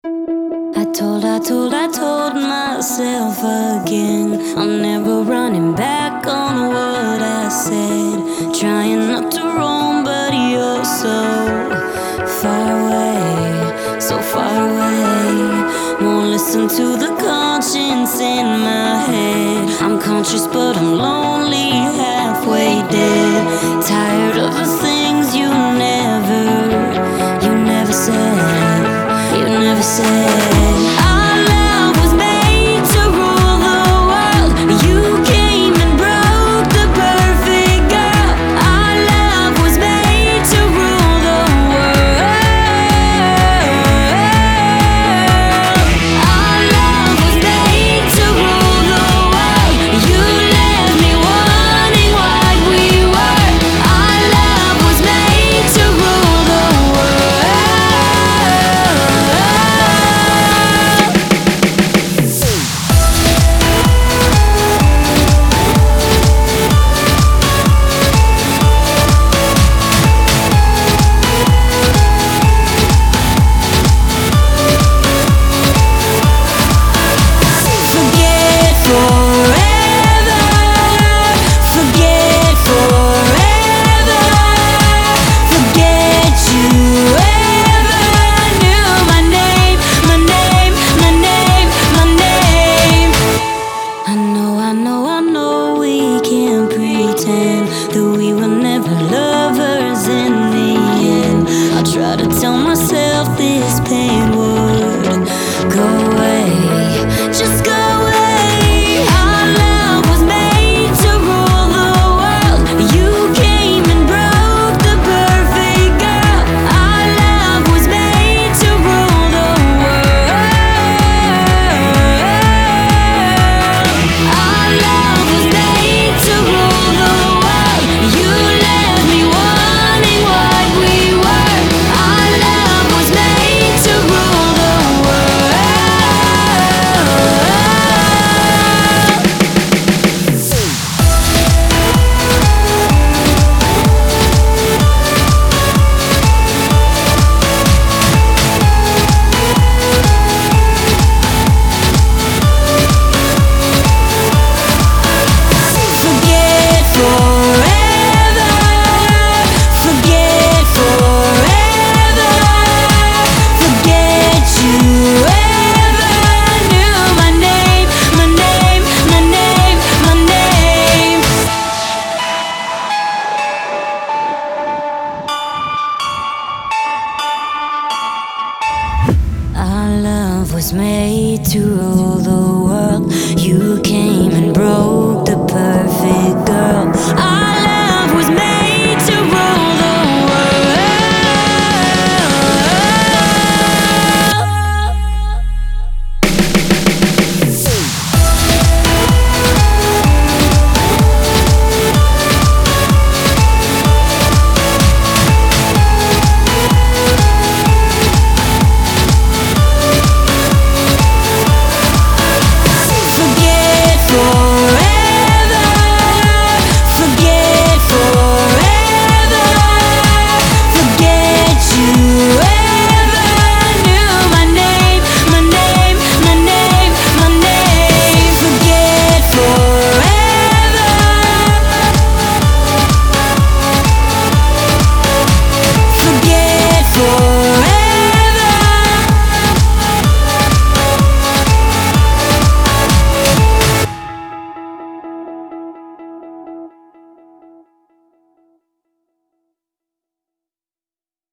I told myself again I'm never running back on what I said. Trying not to roam, but you're so far away, so far away. Won't listen to the conscience in my head. I'm conscious, but I'm lonely, halfway dead. Tired of the things you never said, you never said. Our love was made to rule the world. You came and broke the perfect girl. Our love was made to rule the world. Our love was made to rule the world. You left me wanting what we were. Our love was made to rule the world. Forget forever, forget forever, forget you ever knew my name, my name, my name, my name. I know we can't pretend that we were never lovers in the end. I try to tell myself this pain would go away, just go away. Our love was made to rule the world. You came and broke the perfect girl. Our love was made to rule the world. Our love was made to rule the world. You left me wanting what we were. Our love was made to rule the world. Forget forever, forget forever, forget you ever knew my name, my name, my name, my name. Our love was made to rule